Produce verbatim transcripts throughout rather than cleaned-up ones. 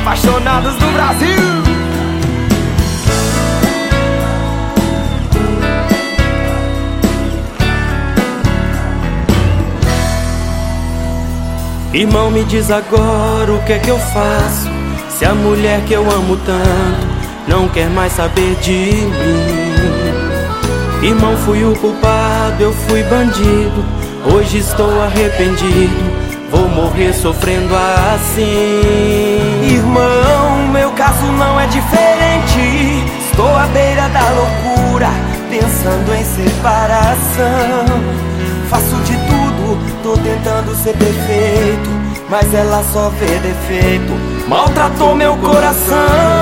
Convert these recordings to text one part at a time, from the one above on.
apaixonados do Brasil. Irmão, me diz agora o que é que eu faço, se a mulher que eu amo tanto não quer mais saber de mim. Irmão, fui o culpado, eu fui bandido, hoje estou arrependido, vou morrer sofrendo assim. Irmão, meu caso não é diferente, estou à beira da loucura, pensando em separação. Faço de tudo, tô tentando ser perfeito, mas ela só vê defeito, maltratou meu coração.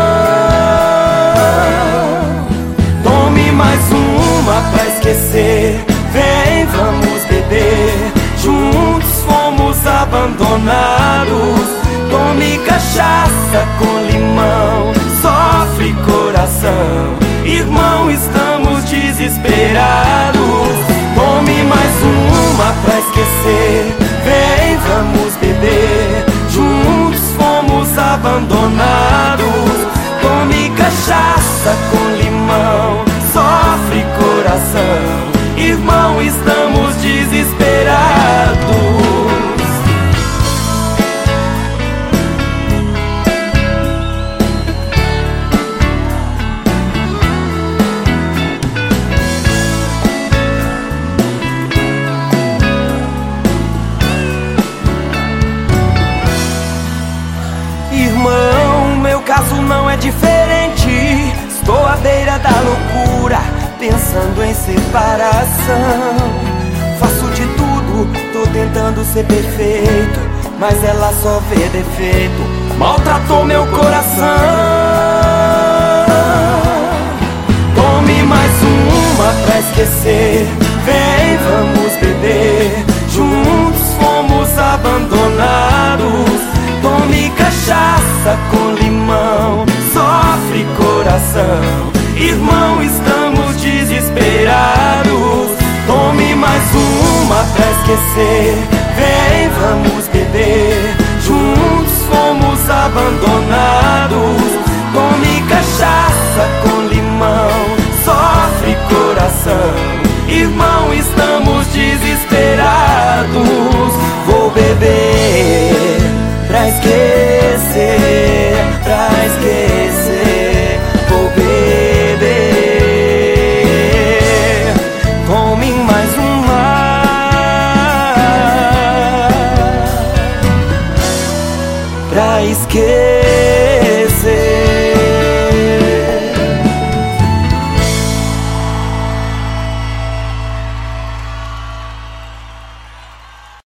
Tome mais uma pra esquecer, vem, vamos beber, juntos fomos abandonados. Tome cachaça com limão, sofre coração, irmão, estamos desesperados. Tome mais uma pra esquecer, vem, vamos beber, juntos fomos abandonados. Tome cachaça com limão, sofre coração, irmão, estamos desesperados. Irmão, meu caso não é diferente, estou à beira da loucura, pensando em separação. Faço de tudo, tô tentando ser perfeito, mas ela só vê defeito, maltratou meu coração. Tome mais uma pra esquecer, vem, vamos beber, juntos fomos abandonados. Tome cachaça com limão, sofre coração, irmão, estamos desesperados. Tome mais uma pra esquecer, vem, vamos beber, juntos fomos abandonados. Tome cachaça com limão, sofre coração, irmão, estamos desesperados. Vou beber pra esquecer, pra esquecer, vou beber. Tome mais uma pra esquecer.